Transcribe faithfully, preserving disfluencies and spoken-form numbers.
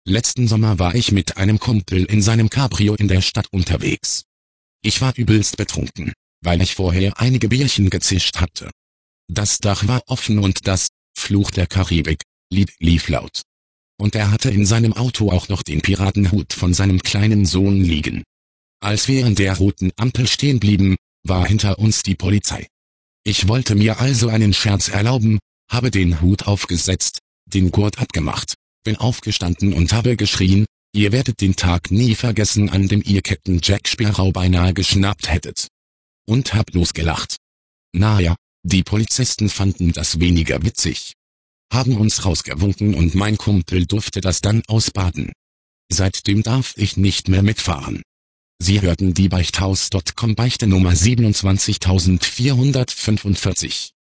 Letzten Sommer war ich mit einem Kumpel in seinem Cabrio in der Stadt unterwegs. Ich war übelst betrunken, weil ich vorher einige Bierchen gezischt hatte. Das Dach war offen und das Fluch der Karibik Lied lief laut. Und er hatte in seinem Auto auch noch den Piratenhut von seinem kleinen Sohn liegen. Als wir an der roten Ampel stehen blieben, war hinter uns die Polizei. Ich wollte mir also einen Scherz erlauben, habe den Hut aufgesetzt, den Gurt abgemacht, bin aufgestanden und habe geschrien, ihr werdet den Tag nie vergessen, an dem ihr Captain Jack Sparrow beinahe geschnappt hättet. Und hab losgelacht. Naja, die Polizisten fanden das weniger witzig, haben uns rausgewunken und mein Kumpel durfte das dann ausbaden. Seitdem darf ich nicht mehr mitfahren. Sie hörten die Beichthaus Punkt com Beichte Nummer siebenundzwanzigtausendvierhundertfünfundvierzig.